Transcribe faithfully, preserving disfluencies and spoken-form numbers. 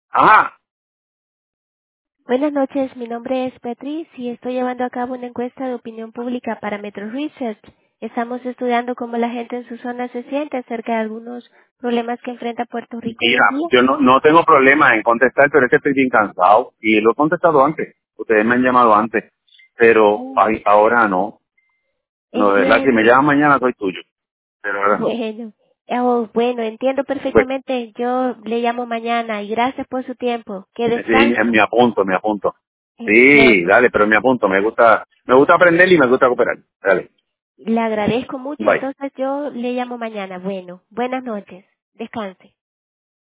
Ajá. Buenas noches, mi nombre es Beatriz y estoy llevando a cabo una encuesta de opinión pública para Metro Research. Estamos estudiando cómo la gente en su zona se siente acerca de algunos problemas que enfrenta Puerto Rico hoy Mira, en día. yo no, no tengo problema en contestar, pero es que estoy bien cansado. Y lo he contestado antes. Ustedes me han llamado antes. Pero Oh, ay, ahora no. No, de verdad, si me entiendo. llaman mañana soy tuyo. Pero ahora no. Bueno, oh, bueno, entiendo Pues, perfectamente. Yo le llamo mañana y gracias por su tiempo. Que sí, me, descanse. me apunto, me apunto. Eh, Sí, Bueno, dale, pero me apunto. Me gusta, me gusta aprender y me gusta cooperar. Dale. le agradezco mucho, Bye. entonces yo le llamo mañana. Bueno, buenas noches. Descanse.